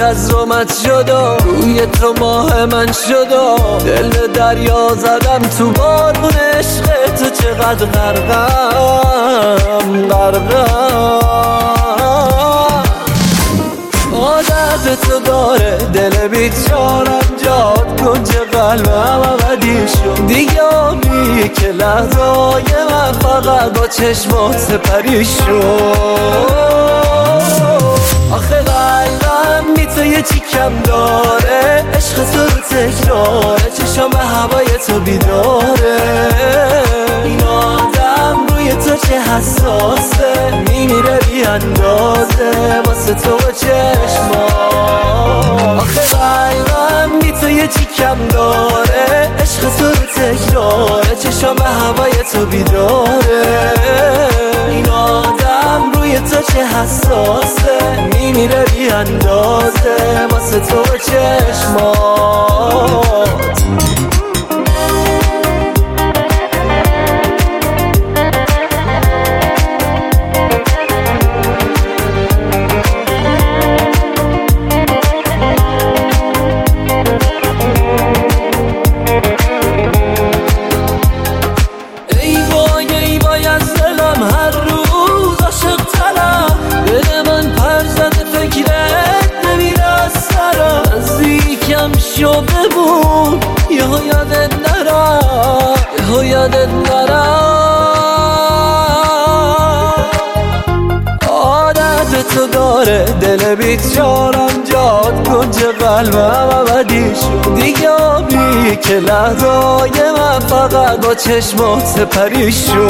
از رومت شد و روی تو ماه من شد و دل به دریا زدم تو بارون عشق تو. چقدر غرقم عادت تو داره دل بیچارم جاد کنج قلبم ابدی شد دیگه آبی که لحظای من فقط با چشمات سپری شد. آخه قلبم بی تو یه چی کم داره عشق تو رو تکراره چشم به هوای تو بیداره این آدم روی تو چه حساسه میمیره بی اندازه واسه تو و چشمات. آخه قلبم بی تو یه چی کم داره عشق تو رو تکراره چشم به هوای تو بیداره این آدم روی تو چه حساسه میمیره بی اندازه واسه تو و چشمات. شو ببون یهو یادت نرم یهو یادت نرم. عادت تو داره دل بیچارم جاد کنج قلبم ابدی شد دیگه آبی که لحظای من فقط با چشمات سپری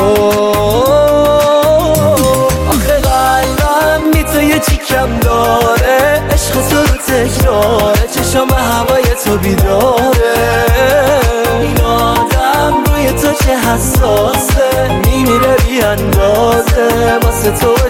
شد. آخه قلبم بی تو یه چی کم داره عشق تو رو تکراره چشم به هوای تو بیداره این آدم روی تو چه حساسه میمیره بی اندازه واسه تو و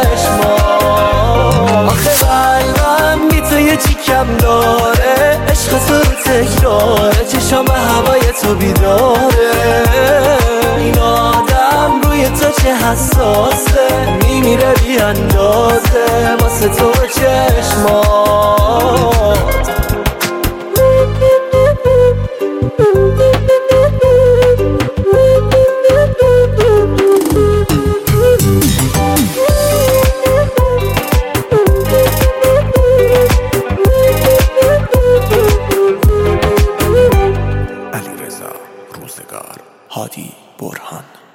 چشمات. آخه قلبم بی تو یه چی کم داره عشق تو رو تکراره چشم به هوای تو بیداره این آدم روی تو چه حساسه میمیره بی اندازه واسه تو و چشمات. علیرضا روزگار، هادی برهان.